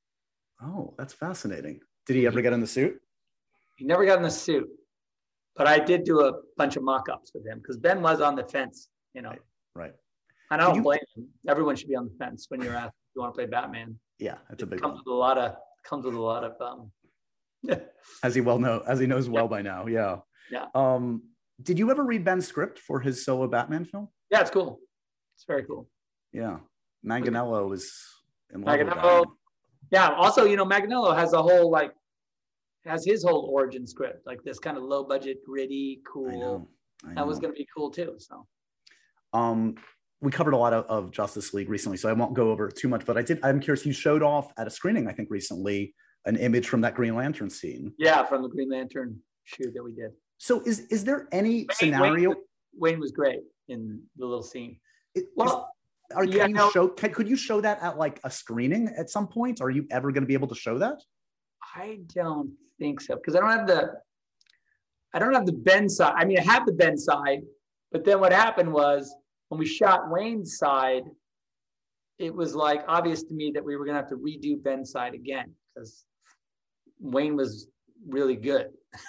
Speaker 5: Oh, that's fascinating. Did he ever get in the suit?
Speaker 4: He never got in the suit, but I did do a bunch of mock-ups with him because Ben was on the fence, you know.
Speaker 5: Right. Right.
Speaker 4: And I don't
Speaker 5: Did you-
Speaker 4: blame him. Everyone should be on the fence when you're asked if you want to play Batman.
Speaker 5: Yeah, that's a big
Speaker 4: comes
Speaker 5: one.
Speaker 4: with a lot of comes with a lot of um.
Speaker 5: As he well know, as he knows well by now. Yeah.
Speaker 4: Yeah.
Speaker 5: Um, did you ever read Ben's script for his solo Batman film?
Speaker 4: Yeah, it's cool. It's very cool.
Speaker 5: Yeah. Manganiello was in love with
Speaker 4: Manganiello.
Speaker 5: that.
Speaker 4: Yeah. Also, you know, Manganiello has a whole like has his whole origin script, like this kind of low budget, gritty,
Speaker 5: I
Speaker 4: cool.
Speaker 5: know. I
Speaker 4: That was
Speaker 5: know.
Speaker 4: going to be cool too. So
Speaker 5: Um, we covered a lot of, of Justice League recently, so I won't go over too much. But I did. I'm curious. You showed off at a screening, I think, recently, an image from that Green Lantern scene.
Speaker 4: yeah, from the Green Lantern shoot that we did.
Speaker 5: So, is is there any
Speaker 4: Wayne,
Speaker 5: scenario?
Speaker 4: Wayne, Wayne was great in the little scene.
Speaker 5: is-
Speaker 4: Well,
Speaker 5: are,
Speaker 4: yeah,
Speaker 5: can you
Speaker 4: no.
Speaker 5: show? Can, could you show that at like a screening at some point? Are you ever going to be able to show that?
Speaker 4: I don't think so because I don't have the I don't have the Ben side. I mean, I have the Ben side, but then what happened was when we shot Wayne's side, it was like obvious to me that we were gonna have to redo Ben's side again because Wayne was really good.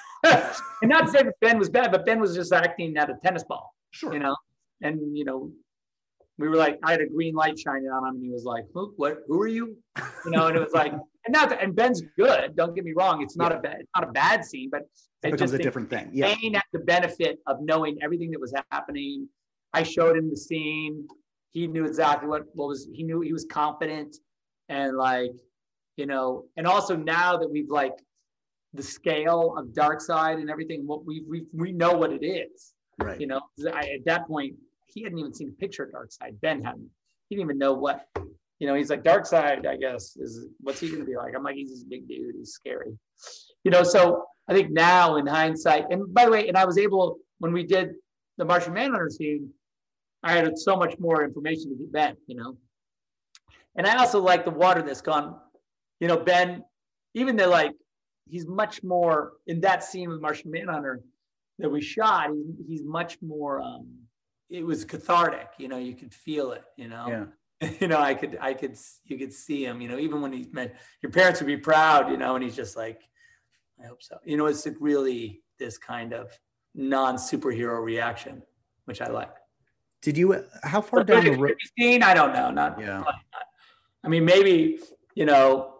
Speaker 4: And not to say that Ben was bad, but Ben was just acting at a tennis ball,
Speaker 5: Sure.
Speaker 4: you know. And you know, we were like, I had a green light shining on him, and he was like, "Who? What? Who are you?" You know, and it was like, and not, that, and Ben's good. Don't get me wrong; it's not
Speaker 5: Yeah.
Speaker 4: a bad, it's not a bad scene, but
Speaker 5: It
Speaker 4: I
Speaker 5: becomes
Speaker 4: just
Speaker 5: a
Speaker 4: think
Speaker 5: different thing. Yeah.
Speaker 4: Wayne had the benefit of knowing everything that was happening. I showed him the scene. He knew exactly what, what was, he knew he was confident and like, you know, and also now that we've like the scale of Darkseid and everything, what we we we know what it is,
Speaker 5: Right.
Speaker 4: you know. I, at that point, he hadn't even seen a picture of Darkseid. Ben hadn't. He didn't even know what, you know. He's like Darkseid, I guess, is what's he gonna be like? I'm like, he's this big dude. He's scary, you know. So I think now in hindsight, and by the way, and I was able when we did the Martian Manhunter scene, I had so much more information to get Ben, you know. And I also like the water that's gone, you know, Ben, even though like he's much more in that scene with Martian Manhunter that we shot, he, he's much more um it was cathartic, you know, you could feel it, you know.
Speaker 5: Yeah.
Speaker 4: You know, I could I could you could see him, you know, even when he meant your parents would be proud, you know, and he's just like, I hope so. You know, it's like really this kind of non-superhero reaction, which I like.
Speaker 5: Did you? How far
Speaker 4: But
Speaker 5: down
Speaker 4: could
Speaker 5: the
Speaker 4: it
Speaker 5: road?
Speaker 4: be seen? I don't know. Not,
Speaker 5: Yeah.
Speaker 4: probably not. I mean, maybe, you know,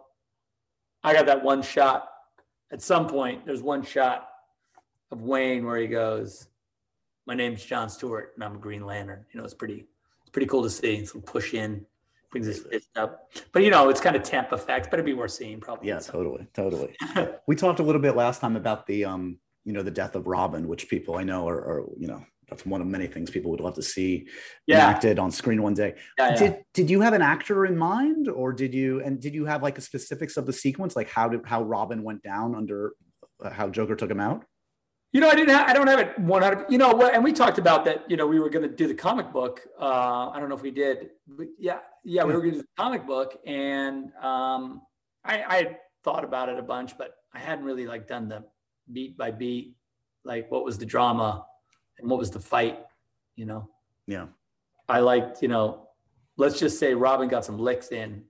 Speaker 4: I got that one shot at some point. There's one shot of Wayne where he goes, "My name's John Stewart and I'm a Green Lantern." You know, it's pretty, it's pretty cool to see. Some push in, brings his fist up. But you know, it's kind of temp effects, but it'd be worth seeing probably.
Speaker 5: Yeah, totally, totally. We talked a little bit last time about the um, you know, the death of Robin, which people I know are, are you know, that's one of many things people would love to see
Speaker 4: Yeah.
Speaker 5: enacted on screen one day.
Speaker 4: Yeah, yeah.
Speaker 5: Did did you have an actor in mind, or did you and did you have like the specifics of the sequence, like how did how Robin went down under uh, how Joker took him out?
Speaker 4: You know, I didn't. Have, I don't have it one hundred. You know what? And we talked about that. You know, we were going to do the comic book. Uh, I don't know if we did. But yeah, yeah, we were going to do the comic book, and um, I, I had thought about it a bunch, but I hadn't really like done the beat by beat, like what was the drama and what was the fight. You know.
Speaker 5: Yeah.
Speaker 4: I liked. You know, let's just say Robin got some licks in.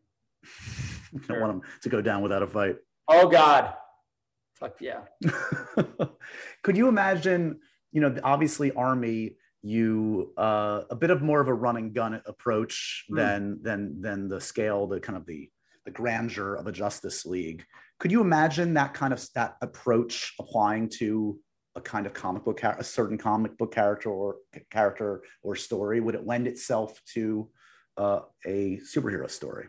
Speaker 5: I don't want him to go down without a fight.
Speaker 4: Oh God. Fuck yeah.
Speaker 5: Could you imagine, you know, obviously Army, you uh, a bit of more of a run and gun approach
Speaker 4: Mm.
Speaker 5: than than than the scale, the kind of the the grandeur of a Justice League. Could you imagine that kind of that approach applying to a kind of comic book, char- a certain comic book character or character or story? Would it lend itself to uh, a superhero story?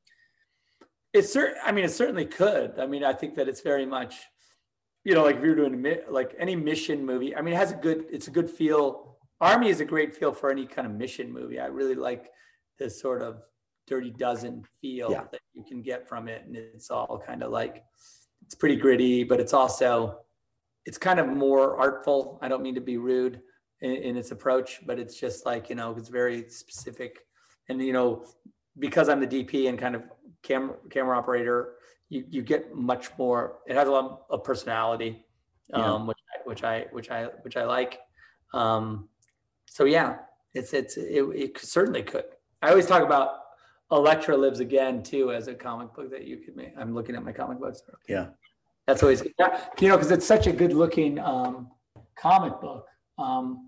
Speaker 4: It's certain. I mean, it certainly could. I mean, I think that it's very much, you know, like if you're doing a mi- like any mission movie. I mean, it has a good. It's a good feel. Army is a great feel for any kind of mission movie. I really like this sort of Dirty Dozen feel
Speaker 5: Yeah.
Speaker 4: that you can get from it, and it's all kind of like it's pretty gritty, but it's also it's kind of more artful. I don't mean to be rude in, in its approach, but it's just like, you know, it's very specific, and you know, because I'm the D P and kind of camera camera operator, you you get much more. It has a lot of personality, um, yeah. which which I which I which I like. Um, so yeah, it's it's it, it certainly could. I always talk about Elektra Lives Again too as a comic book that you could make. I'm looking at my comic books.
Speaker 5: Yeah,
Speaker 4: that's always, you know, because it's such a good looking um, comic book. Um,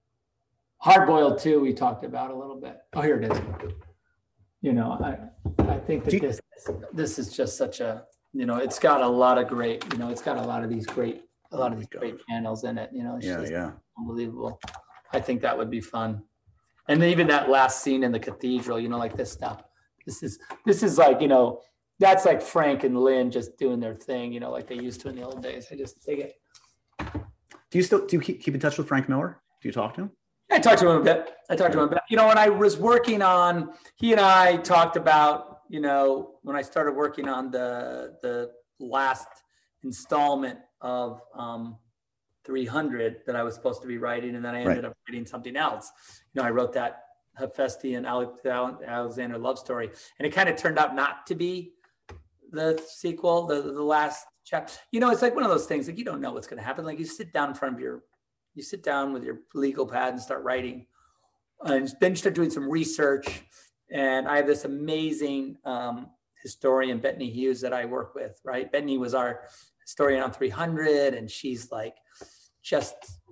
Speaker 4: Hard Boiled too, we talked about a little bit. Oh, here it is. You know, I I think that this this is just such a, you know, it's got a lot of great, you know, it's got a lot of these great, a lot of these great panels in it. You know, it's
Speaker 5: yeah,
Speaker 4: just
Speaker 5: yeah,
Speaker 4: unbelievable. I think that would be fun. And even that last scene in the cathedral, you know, like this stuff. This is this is like, you know, that's like Frank and Lynn just doing their thing, you know, like they used to in the old days. I just dig it.
Speaker 5: Do you still do you keep, keep in touch with Frank Miller? Do you talk to him?
Speaker 4: I talked to him a bit. I talked to him a bit. You know, when I was working on, he and I talked about, you know, when I started working on the the last installment of um, three hundred that I was supposed to be writing, and then I ended right. up writing something else. You know, I wrote that Hephaestion Alexander love story, and it kind of turned out not to be the sequel, the the last chapter. You know, it's like one of those things, like you don't know what's going to happen. Like you sit down in front of your You sit down with your legal pad and start writing, and then you start doing some research. And I have this amazing um, historian, Bethany Hughes, that I work with, right? Bethany was our historian on three hundred, and she's like just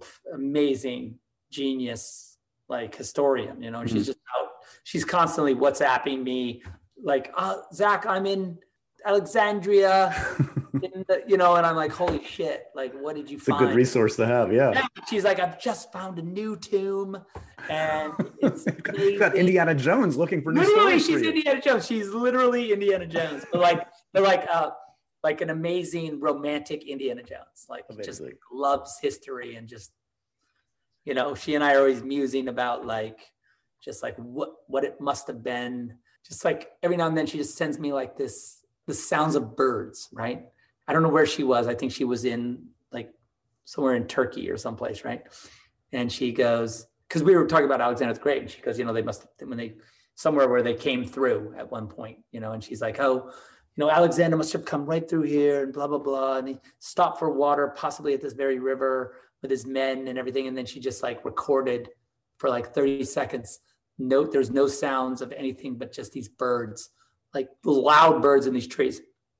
Speaker 4: amazing genius, like historian, you know, and mm-hmm. she's just out, she's constantly WhatsApping me like, oh, Zach, I'm in Alexandria. In the, you know, and I'm like, holy shit, like, what did you
Speaker 5: it's
Speaker 4: find?
Speaker 5: It's a good resource to have, yeah.
Speaker 4: yeah. She's like, I've just found a new tomb, and it's
Speaker 5: you got Indiana Jones looking for new
Speaker 4: literally,
Speaker 5: stories
Speaker 4: she's
Speaker 5: for you.
Speaker 4: Indiana Jones. She's literally Indiana Jones, but like, but like, uh, like an amazing romantic Indiana Jones, like amazing. Just loves history and just, you know, she and I are always musing about like, just like what what it must have been. Just like every now and then, she just sends me like this the sounds of birds, right? I don't know where she was. I think she was in like somewhere in Turkey or someplace, right? And she goes, because we were talking about Alexander the Great, and she goes, you know, they must have, when they, somewhere where they came through at one point, you know, and she's like, oh, you know, Alexander must have come right through here and blah, blah, blah. And he stopped for water, possibly at this very river with his men and everything. And then she just like recorded for like thirty seconds. Note, there's no sounds of anything but just these birds, like loud birds in these trees.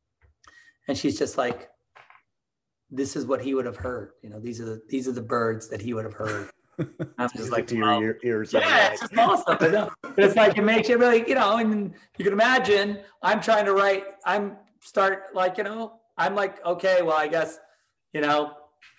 Speaker 4: And she's just like, this is what he would have heard. You know, these are the these are the birds that he would have heard. I'm just like,
Speaker 5: to
Speaker 4: wow.
Speaker 5: your ears.
Speaker 4: Yeah, it's just awesome. But it's like, it makes you really, you know, and you can imagine I'm trying to write, I'm start like, you know, I'm like, okay, well, I guess, you know,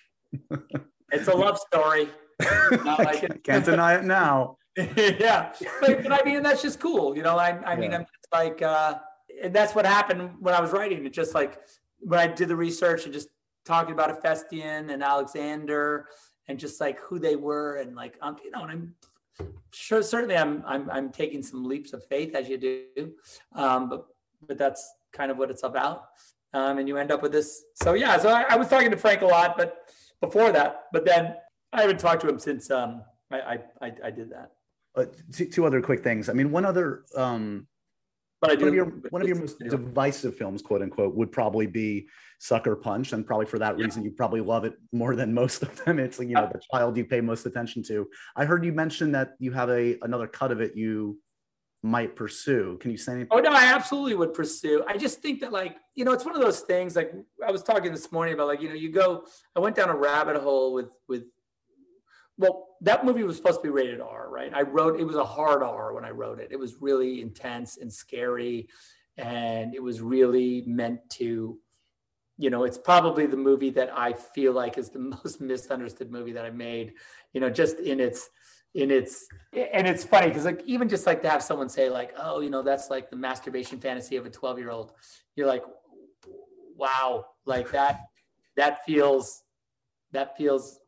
Speaker 4: it's a love story. Not like
Speaker 5: can't, can't deny it now.
Speaker 4: yeah. But, but I mean, that's just cool. You know, I, I mean, yeah. I'm just like, uh, and that's what happened when I was writing it. Just like when I did the research and just talking about Hephaestion and Alexander and just like who they were, and like, um, you know, and I'm sure, certainly I'm, I'm, I'm taking some leaps of faith as you do. Um, but, but that's kind of what it's about. Um, and you end up with this. So yeah, so I, I was talking to Frank a lot, but before that, but then I haven't talked to him since um, I, I, I did that.
Speaker 5: Uh, two, two other quick things. I mean, one other, um,
Speaker 4: But I do,
Speaker 5: one of your one of your most divisive films, quote unquote, would probably be Sucker Punch, and probably for that reason, yeah. you probably love it more than most of them. It's like, you know, the child you pay most attention to. I heard you mention that you have a another cut of it you might pursue. Can you say anything?
Speaker 4: Oh no, I absolutely would pursue. I just think that, like, you know, it's one of those things. Like I was talking this morning about, like, you know, you go. I went down a rabbit hole with with. Well, that movie was supposed to be rated R, right? I wrote, it was a hard R when I wrote it. It was really intense and scary. And it was really meant to, you know, it's probably the movie that I feel like is the most misunderstood movie that I made, you know, just in its, in its, and it's funny because, like, even just like to have someone say like, oh, you know, that's like the masturbation fantasy of a twelve year old. You're like, wow, like that, that feels, that feels,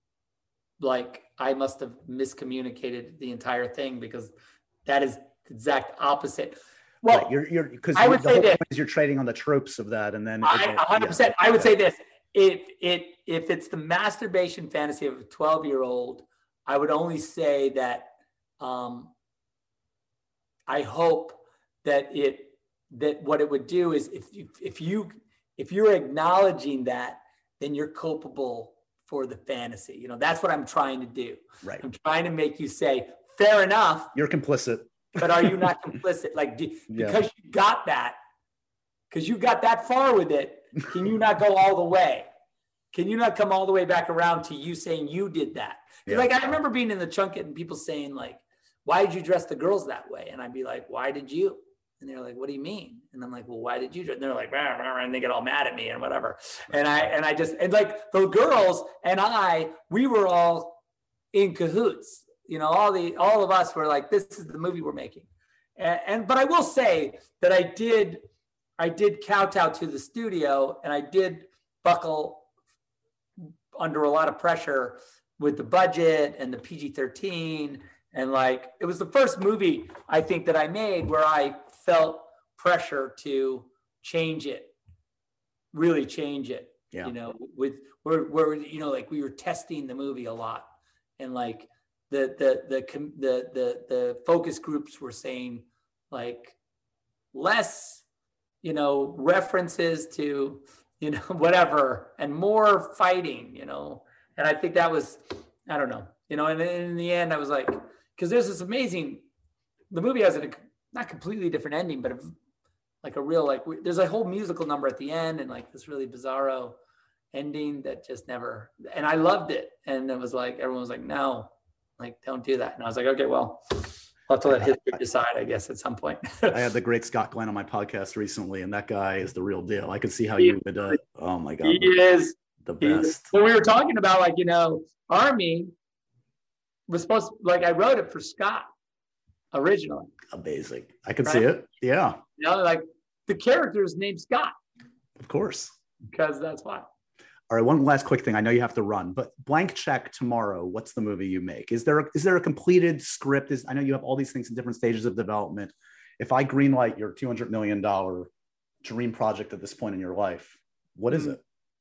Speaker 4: like I must have miscommunicated the entire thing, because that is the exact opposite. Well,
Speaker 5: right. you're you're because
Speaker 4: I would
Speaker 5: the
Speaker 4: say
Speaker 5: whole
Speaker 4: this.
Speaker 5: point is you're trading on the tropes of that, and then
Speaker 4: I, one hundred percent. Yeah. I would say this: if it if it's the masturbation fantasy of a twelve year old, I would only say that um, I hope that it that what it would do is if you, if you, if you're acknowledging that, then you're culpable for the fantasy. You know, that's what I'm trying to do.
Speaker 5: Right.
Speaker 4: I'm trying to make you say, fair enough.
Speaker 5: You're complicit.
Speaker 4: But are you not complicit? Like, do,
Speaker 5: Yeah.
Speaker 4: because you got that, because you got that far with it, can you not go all the way? Can you not come all the way back around to you saying you did that?
Speaker 5: Yeah.
Speaker 4: Like, I remember being in the junket and people saying like, why did you dress the girls that way? And I'd be like, why did you? And they're like, what do you mean? And I'm like, well, why did you dress? And they're like, rah, rah, rah, and they get all mad at me and whatever. And I, and I just, and like the girls and I, we were all in cahoots, you know, all the, all of us were like, this is the movie we're making. And, and but I will say that I did, I did kowtow to the studio and I did buckle under a lot of pressure with the budget and the P G thirteen. And like, it was the first movie I think that I made where I felt pressure to change it, really change it,
Speaker 5: Yeah.
Speaker 4: you know, with where, where, you know, like we were testing the movie a lot and like the, the, the, the, the, the focus groups were saying like less, you know, references to, you know, whatever, and more fighting, you know? And I think that was, I don't know, you know, and in the end I was like, because there's this amazing, the movie has a not completely different ending, but a, like a real, like we, there's a whole musical number at the end and like this really bizarro ending that just never, and I loved it. And it was like, everyone was like, no, like, don't do that. And I was like, okay, well, I'll have to let history decide, I guess, at some point.
Speaker 5: I had the great Scott Glenn on my podcast recently, and that guy is the real deal. I could see how you would, uh, oh my God.
Speaker 4: He is.
Speaker 5: The
Speaker 4: He is.
Speaker 5: best.
Speaker 4: Well, we were talking about like, you know, Army was supposed to, like, I wrote it for Scott originally.
Speaker 5: Amazing. I could
Speaker 4: Right?
Speaker 5: see it. Yeah,
Speaker 4: You know, like the character is named Scott
Speaker 5: of course.
Speaker 4: because that's why.
Speaker 5: All right, one last quick thing. I know you have to run, but blank check tomorrow. What's the movie you make? Is there a, is there a completed script? Is I know you have all these things in different stages of development. If I greenlight your two hundred million dollars dream project at this point in your life, what is it?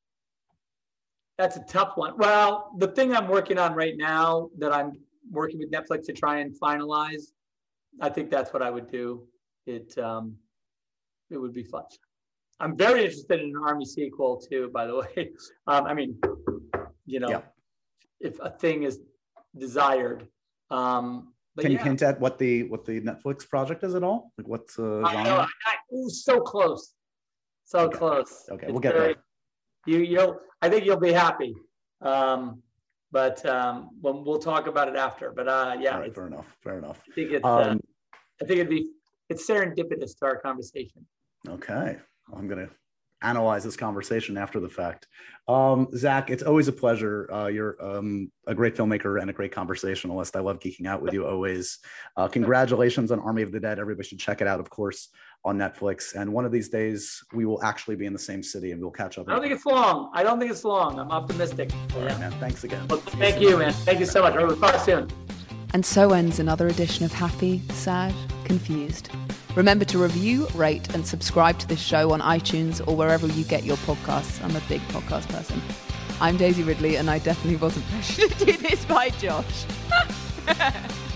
Speaker 4: That's a tough one. Well, the thing I'm working on right now that I'm working with Netflix to try and finalize, I think that's what I would do. It um, it would be fun. I'm very interested in an Army sequel too, by the way. Um, I mean, you know,
Speaker 5: Yeah.
Speaker 4: if a thing is desired. Um, but
Speaker 5: Can you
Speaker 4: yeah.
Speaker 5: hint at what the what the Netflix project is at all? Like what's uh,
Speaker 4: I know,
Speaker 5: genre?
Speaker 4: I, I, ooh, so close, so
Speaker 5: Okay.
Speaker 4: close.
Speaker 5: Okay,
Speaker 4: It's
Speaker 5: we'll get
Speaker 4: very-
Speaker 5: there.
Speaker 4: You, you'll, I think you'll be happy, um, but um, we'll, we'll talk about it after. But uh, yeah,
Speaker 5: All right,
Speaker 4: it's-
Speaker 5: fair enough. Fair enough.
Speaker 4: I think it's, uh,
Speaker 5: Um,
Speaker 4: I think it'd be, it's serendipitous to our conversation.
Speaker 5: Okay, I'm gonna analyze this conversation after the fact. Um, Zach, it's always a pleasure. Uh, you're um, a great filmmaker and a great conversationalist. I love geeking out with you always. Uh, congratulations on Army of the Dead. Everybody should check it out, of course, on Netflix. And one of these days, we will actually be in the same city and we'll catch up.
Speaker 4: I don't think it's long. I don't think it's long. I'm optimistic.
Speaker 5: All right, man. Thanks again.
Speaker 4: Well, thank you, man. Thank you so much. We'll talk soon.
Speaker 2: And so ends another edition of Happy, Sad, Confused. Remember to review, rate, and subscribe to this show on iTunes or wherever you get your podcasts. I'm a big podcast person. I'm Daisy Ridley, and I definitely wasn't pressured to do this by Josh.